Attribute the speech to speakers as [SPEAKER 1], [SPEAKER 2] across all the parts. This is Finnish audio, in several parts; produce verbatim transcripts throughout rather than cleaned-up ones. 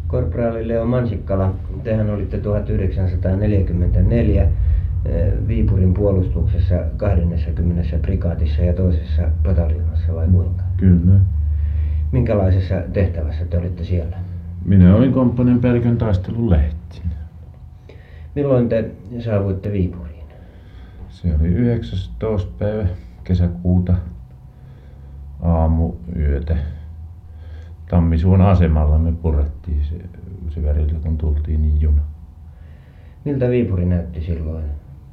[SPEAKER 1] Korporaali Leo Mansikkala, tehän olitte tuhatyhdeksänsataaneljäkymmentäneljä Viipurin puolustuksessa kahdennessakymmenessä prikaatissa ja toisessa pataljoonassa vai kuinka?
[SPEAKER 2] Kyllä.
[SPEAKER 1] Minkälaisessa tehtävässä te olitte siellä?
[SPEAKER 2] Minä olin komppanian päällikön taistelun lehtinä.
[SPEAKER 1] Milloin te saavuitte Viipuriin?
[SPEAKER 2] Se oli yhdeksästoista päivä kesäkuuta aamuyötä. Tammisuon asemalla me purettiin se, se värillä, kun tultiin niin juna.
[SPEAKER 1] Miltä Viipuri näytti silloin?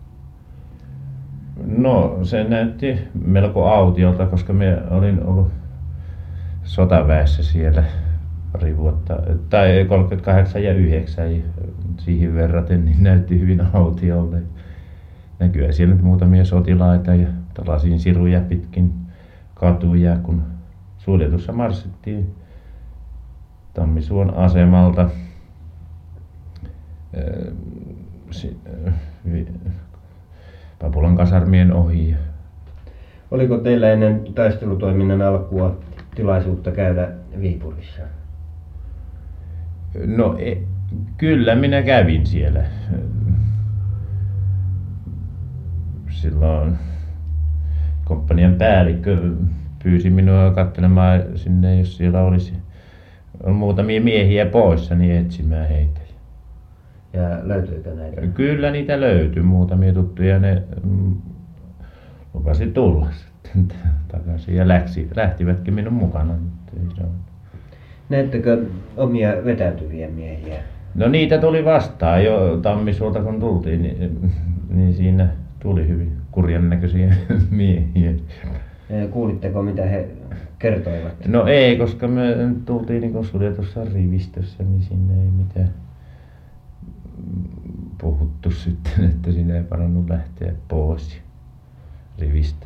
[SPEAKER 2] No se näytti melko autiolta, koska minä olin ollut sotaväessä siellä pari vuotta, tai kolmekymmentäkahdeksan ja yhdeksän siihen verraten, niin näytti hyvin autiolle. Näkyy siellä nyt muutamia sotilaita ja tällaisia siruja pitkin katuja, kun suljetussa marssittiin Tammisuon asemalta Papulan kasarmien ohi.
[SPEAKER 1] Oliko teillä ennen taistelutoiminnan alkua tilaisuutta käydä Viipurissa?
[SPEAKER 2] No e, kyllä minä kävin siellä. Silloin komppanian päällikkö pyysi minua katselemaan sinne, jos siellä olisi on muutamia miehiä poissa, niin etsimään heitä.
[SPEAKER 1] Ja löytyykö näitä?
[SPEAKER 2] Kyllä niitä löytyi, muutamia tuttuja, ne mm, lupasi tulla sitten takaisin ja lähti, lähtivätkin minun mukana.
[SPEAKER 1] Näettekö omia vetäytyviä miehiä?
[SPEAKER 2] No niitä tuli vastaan jo Tammisuolta kun tultiin, niin, niin siinä tuli hyvin kurjan näköisiä miehiä.
[SPEAKER 1] Kuulitteko mitä he kertoivat?
[SPEAKER 2] No ei, koska me tultiin niin suljetussa rivistössä, niin sinne ei mitään puhuttu sitten, että sinne ei parannut lähteä pois rivistä.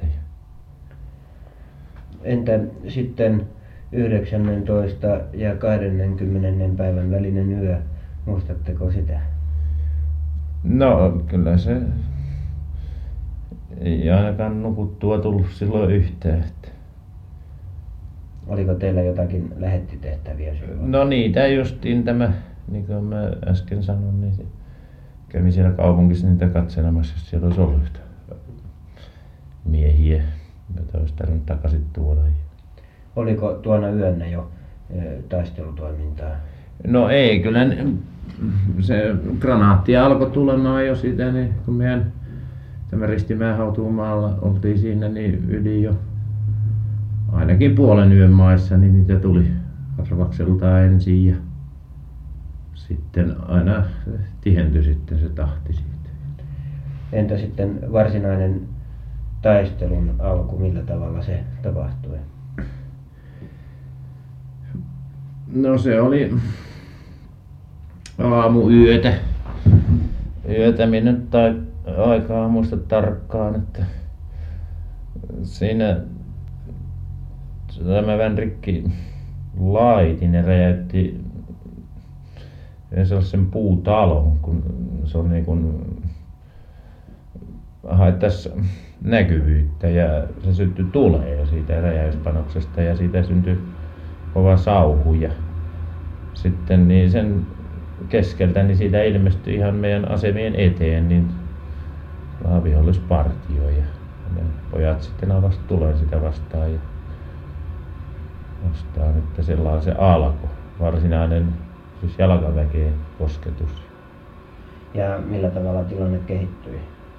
[SPEAKER 1] Entä sitten yhdeksästoista ja kahdenkymmenen päivän välinen yö, muistatteko sitä?
[SPEAKER 2] No kyllä se ei ainakaan nukuttua tullut silloin yhtään. Että...
[SPEAKER 1] Oliko teillä jotakin lähettitehtäviä silloin?
[SPEAKER 2] No niitä justiin tämä, niin kuin mä äsken sanoin, niin kävin siellä kaupungissa niitä katselemassa, jos siellä olisi ollut miehiä, joita olisi tarvinnut takaisin tuoda.
[SPEAKER 1] Oliko tuona yönä jo taistelutoimintaa?
[SPEAKER 2] No ei, kyllä se granaatti alkoi tulemaan jo sitä, niin kun meidän tämä Ristimäen hautuumaalla oltiin siinä niin yli jo ainakin puolen yön maissa, niin niitä tuli harvakseltaan ensin ja sitten aina tihentyi sitten se tahti siitä.
[SPEAKER 1] Entä sitten varsinainen taistelun alku, millä tavalla se tapahtui?
[SPEAKER 2] No se oli aamuyötä. Yötä minä nyt tai aikaa muista tarkkaan, että siinä tämä Vänrikki Laitinen räjäytti sellaisen puutalon, kun se on niin kuin haettaisi näkyvyyttä ja se syttyi tuleen siitä räjäyspanoksesta ja siitä syntyi kova sauhu ja sitten niin sen keskeltä niin siitä ilmestyi ihan meidän asemien eteen niin vihollispartio ja ne pojat sitten avasi tulen sitä vastaan ja vastaan, että sellainen se alkoi, varsinainen siis jalkaväkeen kosketus.
[SPEAKER 1] Ja millä tavalla tilanne kehittyi?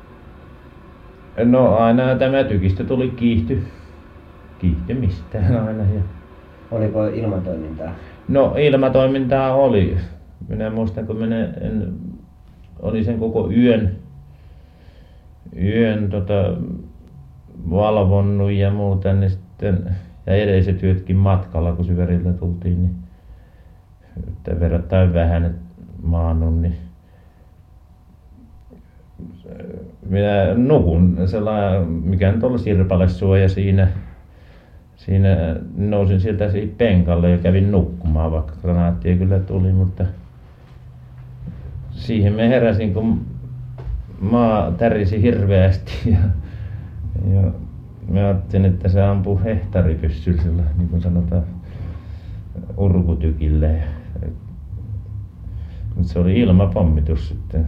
[SPEAKER 2] No aina tämä tykistö tuli kiihty, kiihtymistään aina. Ja...
[SPEAKER 1] Oliko ilmatoimintaa?
[SPEAKER 2] No ilmatoimintaa oli. Minä muistan kun minä en, oli sen koko yön, yön tota, valvonnut ja muuta, niin sitten ja edelliset yötkin matkalla kun Syväriltä tultiin, niin että verrattain vähän maannut, niin minä nukun sellainen, mikä nyt oli sirpalesuoja siinä, siinä nousin sieltä siitä penkalle ja kävin nukkumaan, vaikka granaattia kyllä tuli, mutta siihen me heräsin, kun maa tärisi hirveästi ja, ja mä ajattelin, että se ampuu hehtaaripyssyllä, niin kuin sanotaan, urkutykille. Se oli ilmapommitus sitten.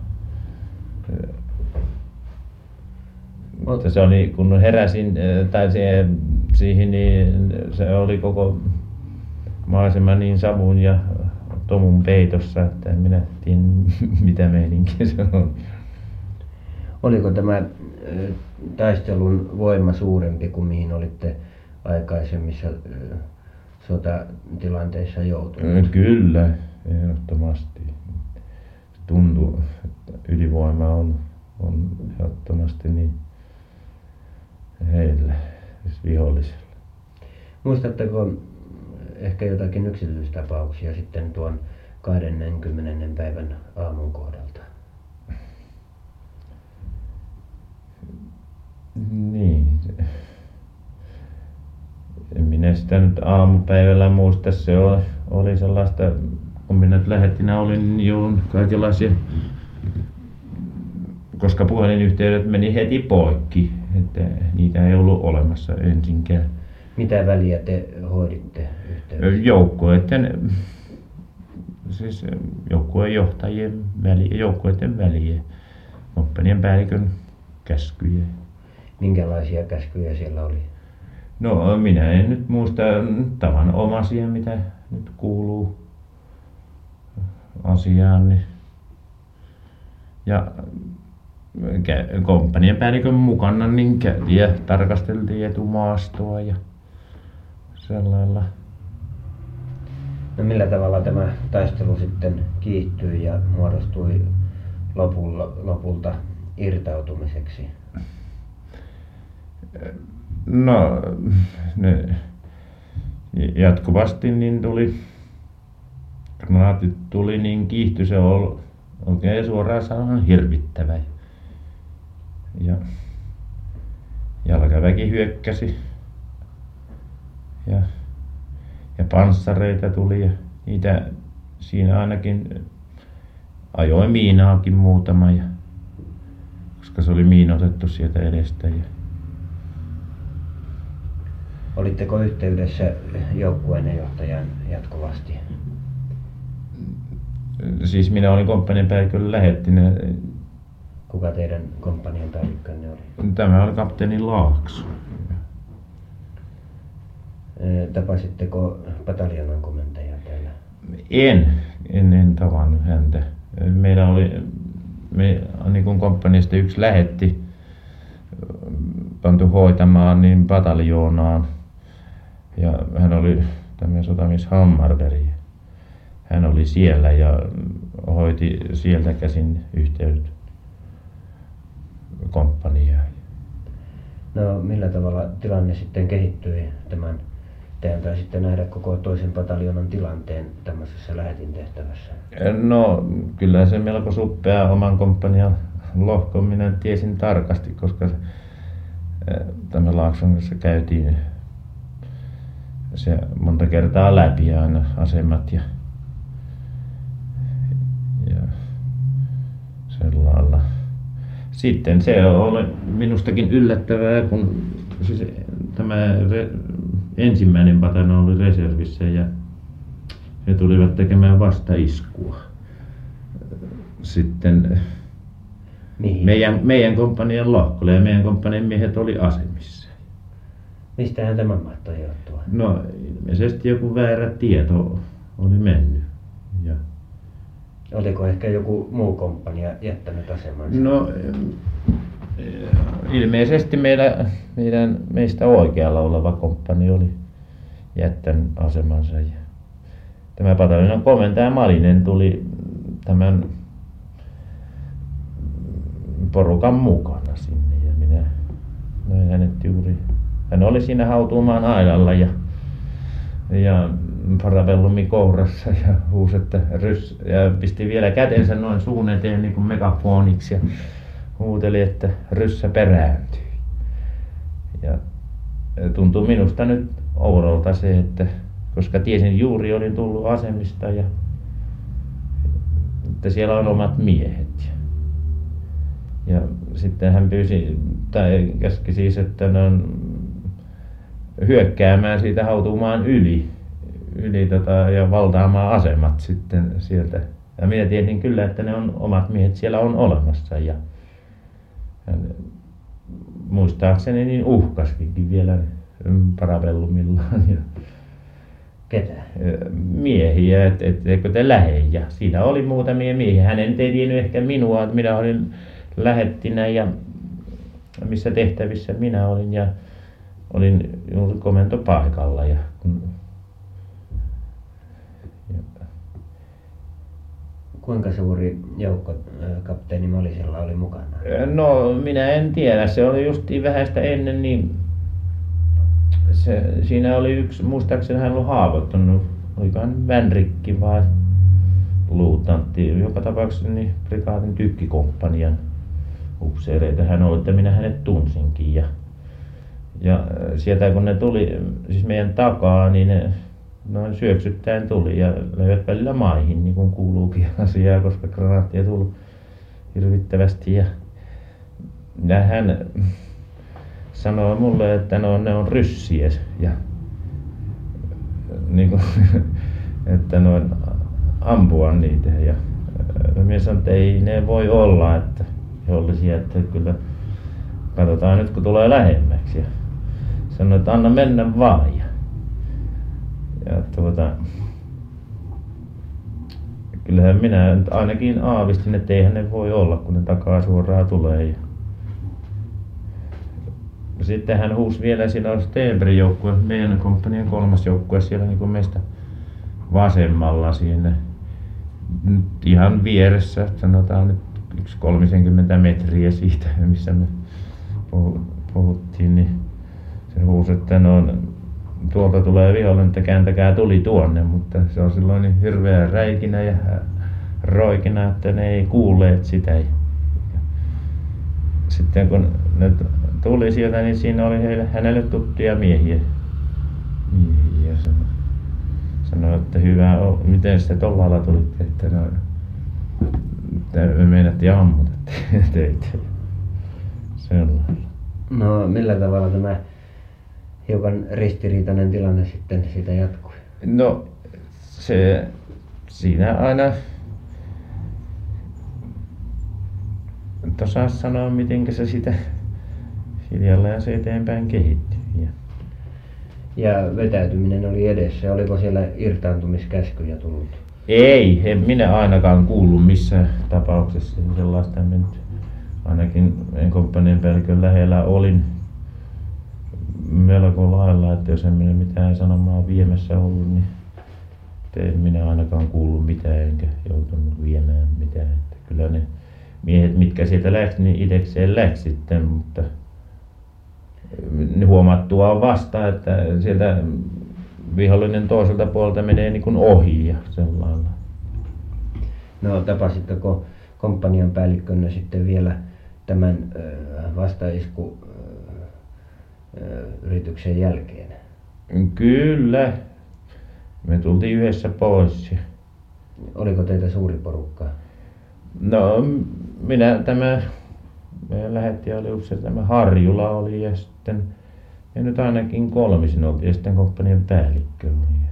[SPEAKER 2] Mutta se oli, kun heräsin tai siihen, siihen niin se oli koko maisema niin savun ja tomun peitossa, että en minä tiedä mitä meininkiä se on.
[SPEAKER 1] Oliko tämä taistelun voima suurempi kuin mihin olitte aikaisemmissa sotatilanteissa joutuneet?
[SPEAKER 2] Kyllä, ehdottomasti. Tuntuu, että ylivoima on, on ehdottomasti niin heillä, siis vihollisilla.
[SPEAKER 1] Muistatteko ehkä jotakin yksityistapauksia sitten tuon kahdennenkymmenennen päivän aamun kohdalta?
[SPEAKER 2] Niin. En minä sitä nyt aamupäivällä muista. Se oli, oli sellaista, kun minä nyt lähettinä olin, niin joudun kaikenlaisia, koska puhelinyhteydet meni heti poikki, että niitä ei ollut olemassa ensinkään.
[SPEAKER 1] Mitä väliä te hoiditte yhteydessä?
[SPEAKER 2] Joukkueiden, siis joukkueen johtajien väliä, joukkueiden väliä, komppanien päällikön käskyjä.
[SPEAKER 1] Minkälaisia käskyjä siellä oli?
[SPEAKER 2] No minä en nyt muista tavanomaisia, mitä nyt kuuluu asiaan. Niin. Ja komppanian päällikön mukana niin käytiin ja tarkasteltiin etumaastoa ja sellailla.
[SPEAKER 1] No millä tavalla tämä taistelu sitten kiihtyi ja muodostui lopulla, lopulta irtautumiseksi?
[SPEAKER 2] No ne jatkuvasti niin tuli, granaatit tuli niin kiihtyi, se oli oikein suoraan sanoen hirvittävä. Ja jalkaväki hyökkäsi ja, ja panssareita tuli ja niitä siinä ainakin ajoi miinaakin muutama, ja, koska se oli miinoitettu sieltä edestä. Ja
[SPEAKER 1] olitteko yhteydessä joukkueen johtajan jatkuvasti?
[SPEAKER 2] Siis minä olin komppanian päällikön lähettinä.
[SPEAKER 1] Kuka teidän komppanian päällikkönne oli?
[SPEAKER 2] Tämä oli kapteeni Laakso.
[SPEAKER 1] Tapasitteko pataljonan komentajaa täällä?
[SPEAKER 2] En, en, en tavannut häntä. Meillä oli, me, niin kuin komppaniasta yksi lähetti pantu hoitamaan niin pataljoonaan. Ja hän oli tämmöinen sotamies Hammarberg. Hän oli siellä ja hoiti sieltä käsin yhteydet komppaniaan.
[SPEAKER 1] No millä tavalla tilanne sitten kehittyi tämän? Tehän taisitte nähdä koko toisen pataljonan tilanteen tämmöisessä lähetintehtävässä.
[SPEAKER 2] No kyllä se melko suppea oman komppanian lohko minä tiesin tarkasti, koska tämän Laakson kanssa käytiin se monta kertaa läpi aina asemat ja, ja sellailla. Sitten se oli minustakin yllättävää, kun siis tämä re, ensimmäinen pataljona oli reservissä ja he tulivat tekemään vastaiskua. Sitten
[SPEAKER 1] Mihin?
[SPEAKER 2] meidän, meidän komppanian lohkolle ja meidän komppanian miehet oli asemissa.
[SPEAKER 1] Mistähän tämä mahtoi johtua?
[SPEAKER 2] No ilmeisesti joku väärä tieto oli mennyt. Ja
[SPEAKER 1] oliko ehkä joku muu komppania jättänyt asemansa?
[SPEAKER 2] no ilmeisesti meillä, meidän, meistä oikealla oleva komppani oli jättänyt asemansa. Ja tämä pataljonan komentaja Malinen tuli tämän porukan mukana sinne ja minä näin hänet juuri. Hän oli siinä hautuumaan aidalla ja, ja parabellumi kourassa ja huusi, että ryss, ja pisti vielä kätensä noin suun eteen niin kuin megafoniksi ja huuteli, että ryssä perääntyy. Ja tuntui minusta nyt oudolta se, että koska tiesin juuri olin tullut asemista ja että siellä on omat miehet. Ja sitten hän pyysi tai käski siis, että ne on hyökkäämään siitä hautuumaan yli, yli tota, ja valtaamaan asemat sitten sieltä Ja minä tiesin kyllä, että ne on omat miehet siellä on olemassa ja, ja muistaakseni niin uhkasikin vielä parabellumillaan ja
[SPEAKER 1] Ketä?
[SPEAKER 2] miehiä, että et, eikö te lähde. Ja siinä oli muutamia miehiä. Hän ei tiennyt ehkä minua, että minä olin lähettinä ja missä tehtävissä minä olin ja olin juuri komentopaikalla. Ja, kun, ja.
[SPEAKER 1] Kuinka suuri joukko kapteeni Malisella oli mukana?
[SPEAKER 2] No minä en tiedä. Se oli justiin vähäistä ennen niin se, siinä oli yksi, muistaakseni hän oli haavoittunut, olikohan vänrikki vai luutnantti, joka tapauksessa niin prikaatin tykkikomppanian upseereita hän oli, että minä hänet tunsinkin ja, ja sieltä kun ne tuli siis meidän takaa, niin ne noin syöksyttäen tuli ja löivät välillä maihin niin kuin kuuluukin asiaa, koska granaattia tuli hirvittävästi ja, ja hän sanoi mulle, että no, ne on ryssiä ja niin kuin, että noin ampua niitä ja minä sanoin, että ei ne voi olla, että vihollisia, että kyllä katsotaan nyt kun tulee lähemmäksi ja sanoi, että anna mennä vaan ja, ja tuota kyllähän minä nyt ainakin aavistin, että eihän ne voi olla kun ne takaa suoraan tulee ja sitten hän huusi vielä, siinä oli Stenbergin joukkue, meidän komppanian kolmas joukkue siellä niin kuin meistä vasemmalla siinä nyt ihan vieressä, sanotaan nyt yksi kolmisenkymmentä metriä siitä, missä me puhuttiin, niin se huusi, että no, tuolta tulee vihollinen, että kääntäkää tuli tuonne, mutta se on silloin niin hirveä räikinä ja roikina, että ne ei kuulleet sitä. Ja sitten kun ne tuli sieltä, niin siinä oli heille, hänelle tuttuja miehiä. miehiä sanoi, sanoi, että hyvä on, miten sitä tuolla lailla tulitte, että no, me meinattiin ammuta teitä. Sellainen.
[SPEAKER 1] No millä tavalla tämä hiukan ristiriitainen tilanne sitten siitä jatkui?
[SPEAKER 2] No se siinä aina et osaa sanoa miten se sitä hiljalleen se eteenpäin kehittyi. Ja,
[SPEAKER 1] ja vetäytyminen oli edessä. Oliko siellä irtaantumiskäskyjä tullut?
[SPEAKER 2] Ei, en minä ainakaan kuullut missään tapauksessa sellaista mennyt. Ainakin meidän komppanian päällikön lähellä olin melko lailla, että jos en minä mitään sanomaa viemässä ollut, niin en minä ainakaan kuullut mitään enkä joutunut viemään mitään. Että kyllä ne miehet, mitkä sieltä lähti, niin itsekseen lähti sitten, mutta huomattua on vasta, että sieltä vihollinen toiselta puolelta menee niin kuin ohi ja sellainen.
[SPEAKER 1] No tapasitteko komppanian päällikkönä sitten vielä tämän vastaisku yrityksen jälkeen?
[SPEAKER 2] Kyllä. Me tultiin yhdessä pois.
[SPEAKER 1] Oliko teitä suuri porukka?
[SPEAKER 2] No minä tämä meidän lähettäjä oli yksi tämä Harjula oli ja sitten ja nyt ainakin kolmisin oltiin ja sitten komppanian päällikkö oli.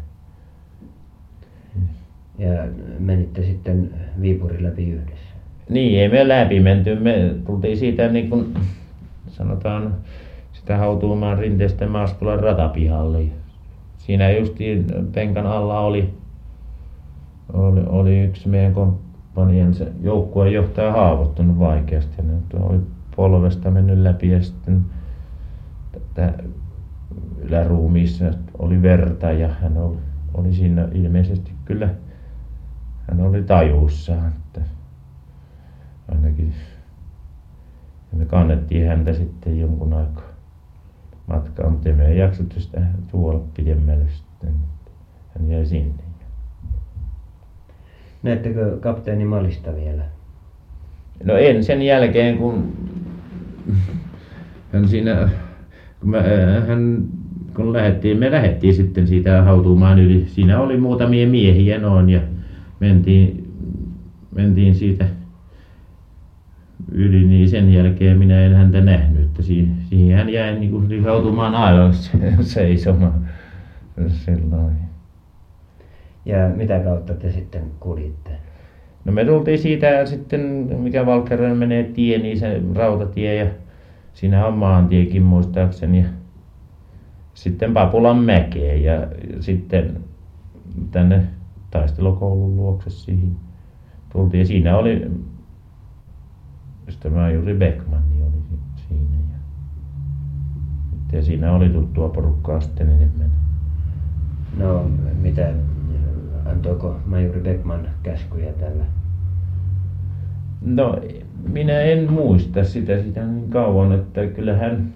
[SPEAKER 1] Ja menitte sitten Viipurin läpi yhdessä?
[SPEAKER 2] Niin, ei me läpi menty. Me tultiin siitä niin kuin sanotaan sitä Hautuumaan rinteestä Maaskolan ratapihalle. Siinä justiin penkan alla oli, oli, oli yksi meidän komppanian se joukkueen johtaja haavoittunut vaikeasti. Ja ne oli polvesta mennyt läpi ja sitten tätä yläruumiissa oli verta ja hän oli, oli siinä ilmeisesti kyllä, hän oli tajuissaan, että ainakin ja me kannettiin häntä sitten jonkun aikaa matkaa, mutta emme jaksettu sitä tuolla pidemmälle sitten, hän jäi sinne.
[SPEAKER 1] Näettekö kapteeni Malista vielä?
[SPEAKER 2] No en sen jälkeen kun hän siinä kun me, hän kun lähdettiin, me lähdettiin sitten siitä Hautuumaan yli, siinä oli muutamia miehiä noin ja mentiin, mentiin siitä yli, niin sen jälkeen minä en häntä nähnyt, että siihen, siihen hän jäi niin kuin Hautuumaan aidalle seisomaan sellainen.
[SPEAKER 1] Ja mitä kautta te sitten kuljitte?
[SPEAKER 2] No me tultiin siitä sitten, mikä Valkeakoskelle menee tie, niin se rautatie ja siinä on maantiekin muistaakseni. Ja sitten Papulanmäkeen ja sitten tänne taistelukoulun luokse siihen tultiin. Ja siinä oli, sitten majuri Beckman oli siinä. Ja, ja siinä oli tuttua porukkaa sitten enemmän.
[SPEAKER 1] No mitä, antoiko majuri Beckman käskyjä tällä?
[SPEAKER 2] No minä en muista sitä sitä niin kauan, että kyllähän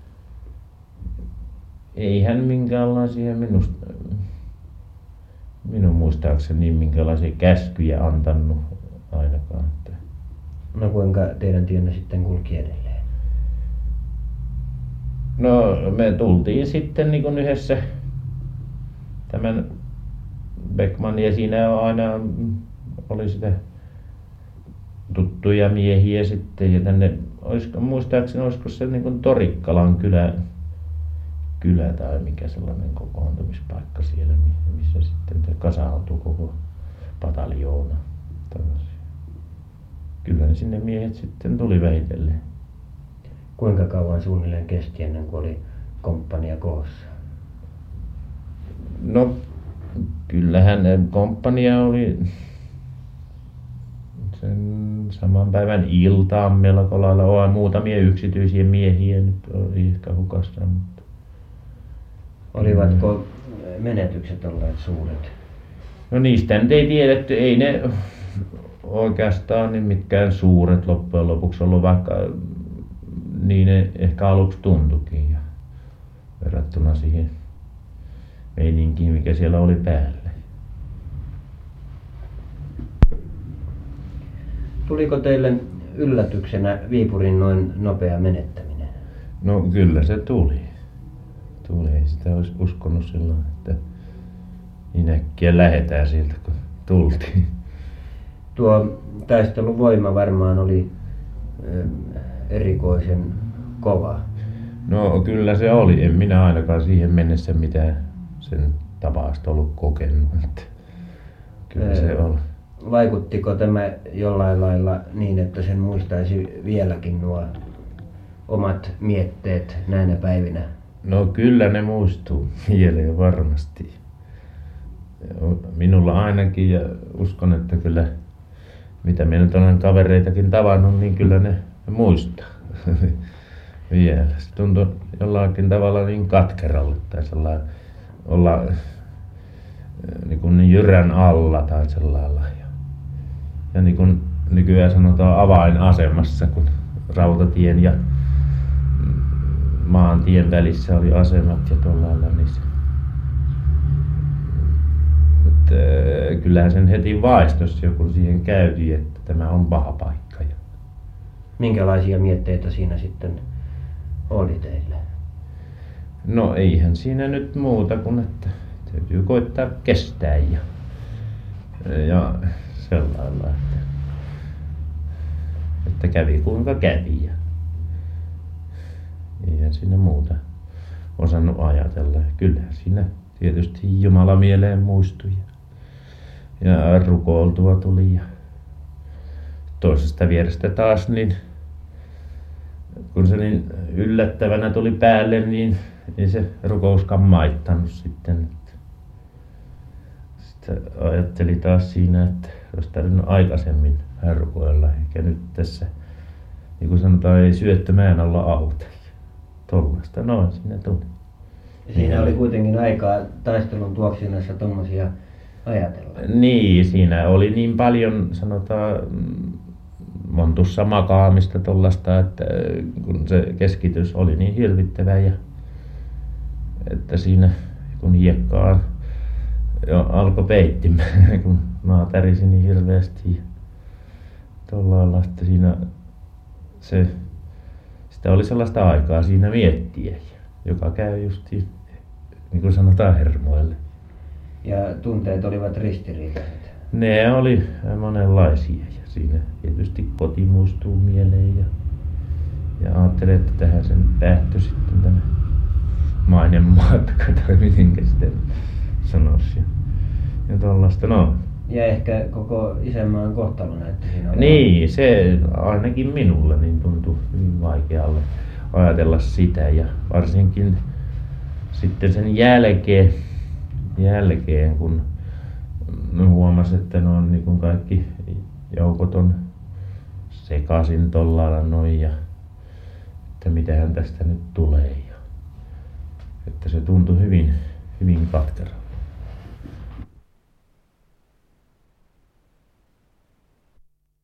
[SPEAKER 2] ei hän minkäänlaisia minusta, minun muistaakseni minkälaisia käskyjä antanut ainakaan.
[SPEAKER 1] No kuinka teidän työnne sitten kulki edelleen?
[SPEAKER 2] No me tultiin sitten niin kuin yhdessä tämän Beckmanin ja siinä aina oli sitä tuttuja miehiä sitten ja tänne, olisiko, muistaakseni olisiko se niin kuin Torikkalan kylä, kylä tai mikä sellainen kokoontumispaikka siellä, missä sitten kasautui koko pataljoona. Kyllä ne sinne miehet sitten tuli vähitellen.
[SPEAKER 1] Kuinka kauan suunnilleen kesti ennen kuin oli komppania koossa?
[SPEAKER 2] No kyllähän komppania oli sen saman päivän iltaan melko lailla. On muutamia yksityisiä miehiä nyt oli ehkä hukassa. Mutta
[SPEAKER 1] olivatko menetykset olleet suuret?
[SPEAKER 2] No niistä nyt ei tiedetty, ei ne oikeastaan niin mitkään suuret loppujen lopuksi ollut, vaikka niin ne ehkä aluksi tuntuikin ja verrattuna siihen meininkiin, mikä siellä oli päällä.
[SPEAKER 1] Tuliko teille yllätyksenä Viipurin noin nopea menettäminen?
[SPEAKER 2] No kyllä se tuli. Tuli. Ei sitä olisi uskonut silloin, että niin äkkiä lähdetään sieltä kun tultiin.
[SPEAKER 1] Tuo taistelun voima varmaan oli erikoisen kova.
[SPEAKER 2] No kyllä se oli. En minä ainakaan siihen mennessä mitään sen tapaista ollut kokenut. Kyllä se oli.
[SPEAKER 1] Vaikuttiko tämä jollain lailla niin, että sen muistaisi vieläkin nuo omat mietteet näinä päivinä?
[SPEAKER 2] No kyllä ne muistuu mieleen varmasti. Minulla ainakin ja uskon, että kyllä mitä minä nyt olen kavereitakin tavannut, niin kyllä ne muistaa vielä. Se tuntui jollakin tavalla niin katkeralle tai sellainen olla niin kuin niin jyrän alla tai sellainen. Ja niin kuin nykyään sanotaan avainasemassa, kun rautatien ja maantien välissä oli asemat ja tuolla lailla, niin se, että kyllähän sen heti vaistosi jo, kun siihen käytiin, että tämä on paha paikka.
[SPEAKER 1] Minkälaisia mietteitä siinä sitten oli teille?
[SPEAKER 2] No eihän siinä nyt muuta kuin, että täytyy koittaa kestää ja, ja sellailla, että, että kävi kuinka kävi. Ja eihän siinä muuta osannut ajatella. Kyllä siinä tietysti Jumala mieleen muistui ja, ja rukoiltua tuli ja toisesta vierestä taas niin kun se niin yllättävänä tuli päälle, niin ei se rukouskaan maittanut sitten. Sitten ajatteli taas siinä, että olisi tarvinnut aikaisemmin vähän rukoilla, eikä nyt tässä, niin kuin sanotaan, ei syöttömään olla auta. Tollaista noin siinä tuli.
[SPEAKER 1] Siinä oli kuitenkin aikaa taistelun tuoksinassa tommosia ajatella.
[SPEAKER 2] Niin, siinä oli niin paljon, sanotaan, montussa makaamista tollaista, että kun se keskitys oli niin hirvittävä ja että siinä kun hiekkaa jo alkoi peittimään, kun maa tärisi niin hirveästi ja tuolla lailla, että siinä se, sitä oli sellaista aikaa siinä miettiä, joka käy justiin, niin kuin sanotaan, hermoille.
[SPEAKER 1] Ja tunteet olivat ristiriitaiset?
[SPEAKER 2] Ne oli monenlaisia ja siinä tietysti koti muistuu mieleen ja, ja ajattelin, että tähän sen päättyi sitten tämä mainen matka tai mitenkä sitten sanoisi. Ja, ja tollaista, no
[SPEAKER 1] Ja ehkä koko isänmaan kohtalo näytti siinä olevan.
[SPEAKER 2] Niin, se ainakin minulle niin tuntui hyvin vaikealle ajatella sitä ja varsinkin sitten sen jälkeen, jälkeen kun huomasi, että ne on niin kuin kaikki joukot on sekaisin tuolla lailla noin ja että mitähän tästä nyt tulee ja että se tuntui hyvin, hyvin katkeralta.